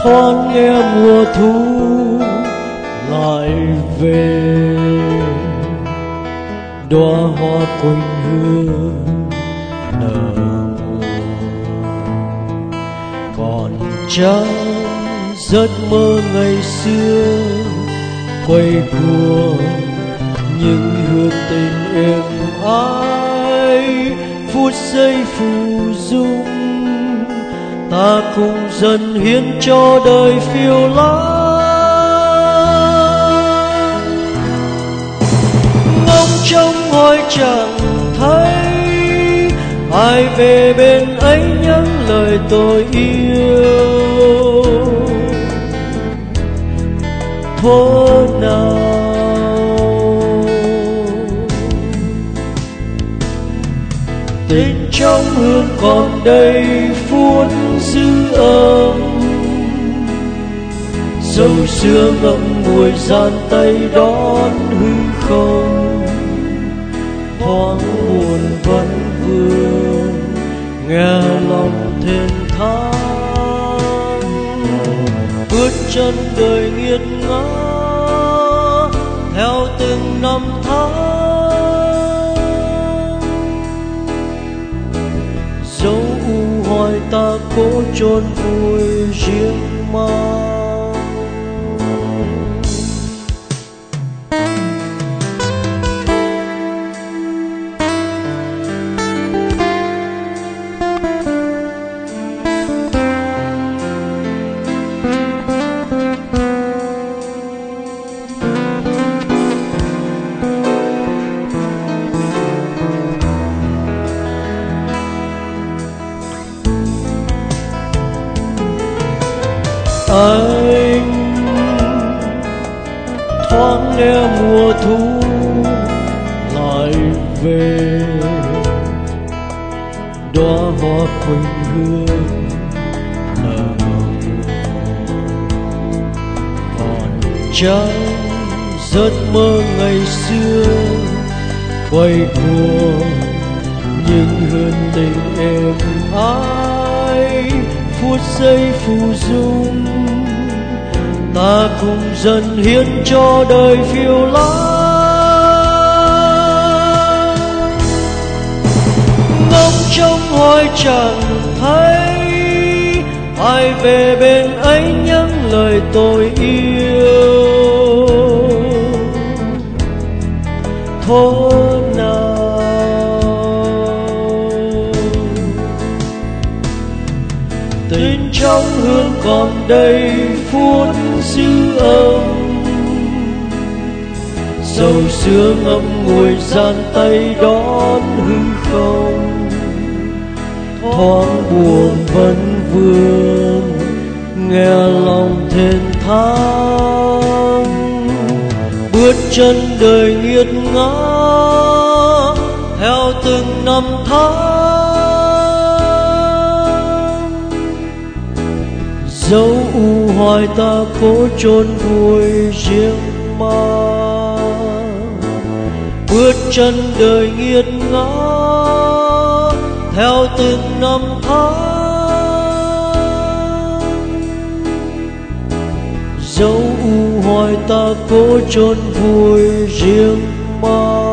thoáng nghe mùa thu lại về, đóa hoa quỳnh hương nở mùa. Còn trăng giấc mơ ngày xưa quay cuồng, những hương tình êm ái phút giây phù dung. Ta cùng dần hiến cho đời phiêu lãng, ngóng trông hỏi chẳng thấy ai về bên ấy những lời tôi yêu. Thuở nào tình trong hương còn đây phút dư âm, dầu xưa ngậm ngùi gian tay đón hư không. Thoáng buồn vẫn vương nghe lòng thênh thang, bước chân đời nghiệt ngã theo từng năm tháng. Dấu u hoài ta cố chôn vùi riêng mang. Anh thoáng nghe mùa thu lại về, đóa hoa quỳnh hương nở mùa. Còn trăng giấc mơ ngày xưa quay cuồng, những hương tình êm ái phút giây phù dung. Ta cùng dần hiến cho đời phiêu lãng, ngóng trông hỏi chẳng thấy ai về bên ấy những lời tôi yêu. Thuở nào tình trong hương còn đây phút dư âm, dầu xưa ngậm ngùi gian tay đón hư không. Thoáng buồn vẫn vương nghe lòng thênh thang, bước chân đời nghiệt ngã theo từng năm tháng. Dấu u hoài ta cố chôn vùi riêng mang, bước chân đời nghiệt ngã theo từng năm tháng. Dấu u hoài ta cố chôn vùi riêng mang.